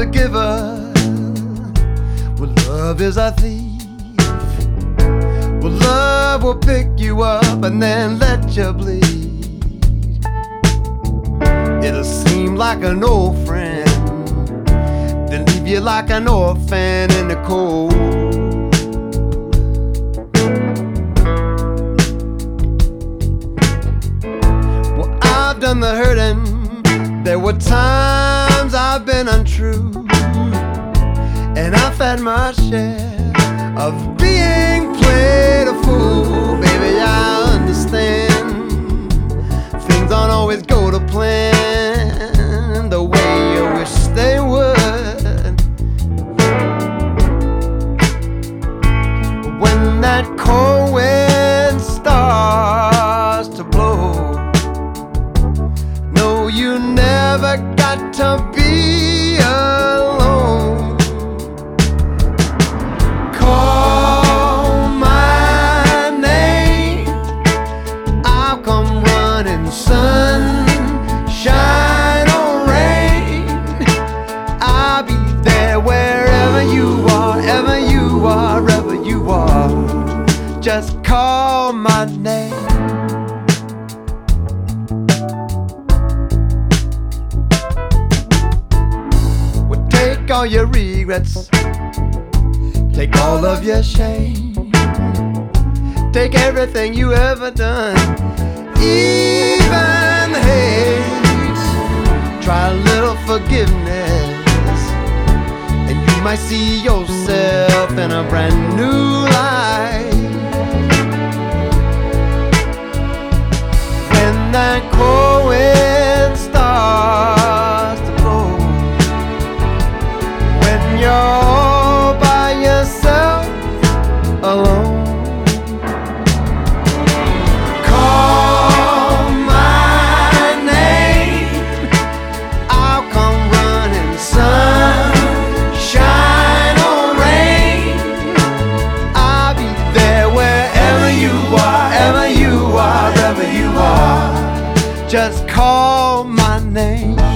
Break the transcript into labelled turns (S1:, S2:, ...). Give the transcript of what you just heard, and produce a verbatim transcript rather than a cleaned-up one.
S1: a giver, well, love is a thief. Well, love will pick you up and then let you bleed. It'll seem like an old friend, then leave you like an orphan in the cold. Well, I've done the hurting. There were times I've been untrue, and I've had my share of being played a fool. Baby, I understand things don't always go to plan the way you wish they would. When that cold wind starts to blow, no, you never got to be alone. Call my name, I'll come running, sun, shine or rain. I'll be there wherever you are, ever you are, ever you are. Just call my name. Well, take all your regrets, take all of your shame, take everything you ever done, even hate. Try a little forgiveness, and you might see yourself in a brand new light. When that cold wind starts to blow, when you're all by yourself, alone, call my name, I'll come running, sun, shine or rain. I'll be there wherever you are, ever you are, ever you are. Just call my name.